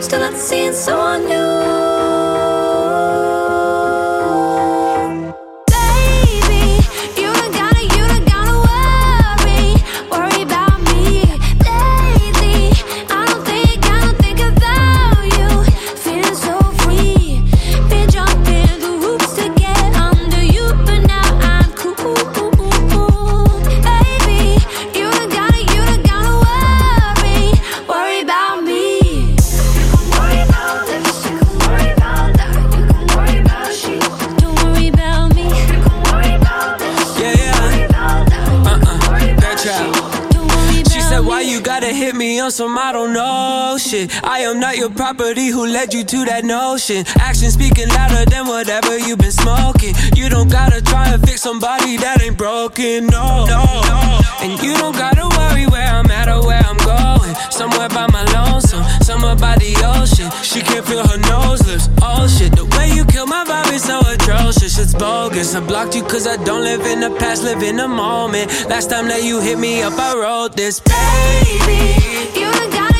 still not seeing someone new. Hit me on some I don't know shit. I am not your property, who led you to that notion? Actions speaking louder than whatever you've been smoking. You don't gotta try to fix somebody that ain't broken, no, no, no. And you don't gotta worry where I'm at or where I'm going. Somewhere by my lonesome, somewhere by the ocean. She can't feel her nose lips, oh shit. The way you kill my vibe is so atrocious, it's bogus. I blocked you cause I don't live in the past, live in the moment. Last time that you hit me up, I wrote this. Baby, you done got